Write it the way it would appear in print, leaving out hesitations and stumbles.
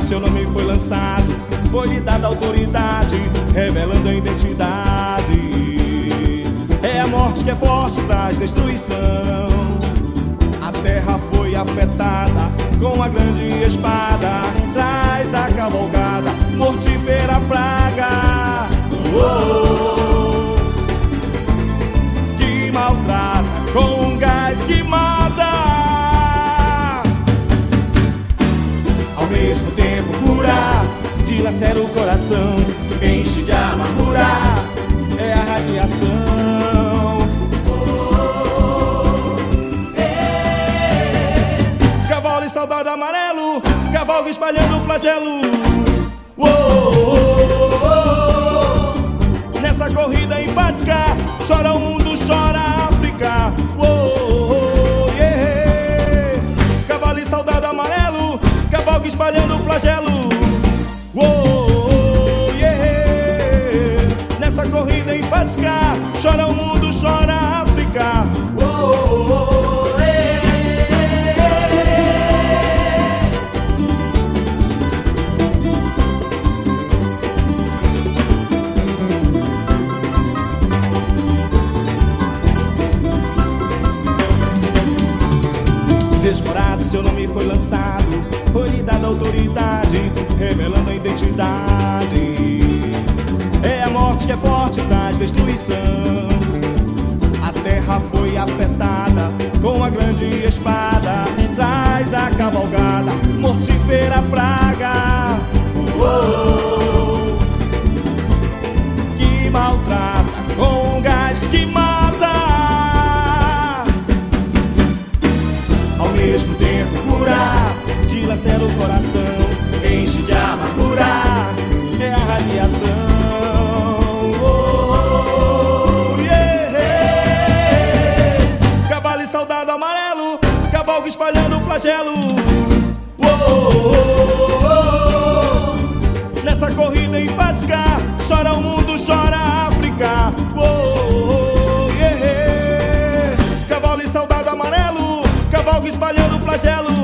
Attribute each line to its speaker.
Speaker 1: seu nome foi lançado, foi-lhe dada autoridade, revelando a identidade. É a morte que é forte, traz destruição. A terra foi afetada com a grande espada, traz a cavalgada, mortífera praga. Que maltrata com um gás que mata, ao mesmo tempo cura, dilacera o coração, enche de amargura, é a radiação. Cavalo e soldado amarelo, cavalga espalhando o flagelo. Nessa corrida empática, chora o mundo, chora a África. Cavalo e soldado amarelo, cavalga espalhando o flagelo. Nessa corrida empática, chora o mundo, chora a África. Desforado, seu nome foi lançado, foi-lhe dada autoridade, revelando a identidade. É a morte que é forte, traz destruição. A terra foi afetada com a grande espada, traz a cavalgada, mortífera praga. Que maltrata com um gás que mata, ao mesmo tempo cura, dilacera o coração, enche de amargura, é a radiação. Cavalo e soldado amarelo, cavalga espalhando o flagelo. Nessa corrida empática, chora o mundo, chora a África. Cavalo e soldado amarelo, cavalga espalhando o flagelo.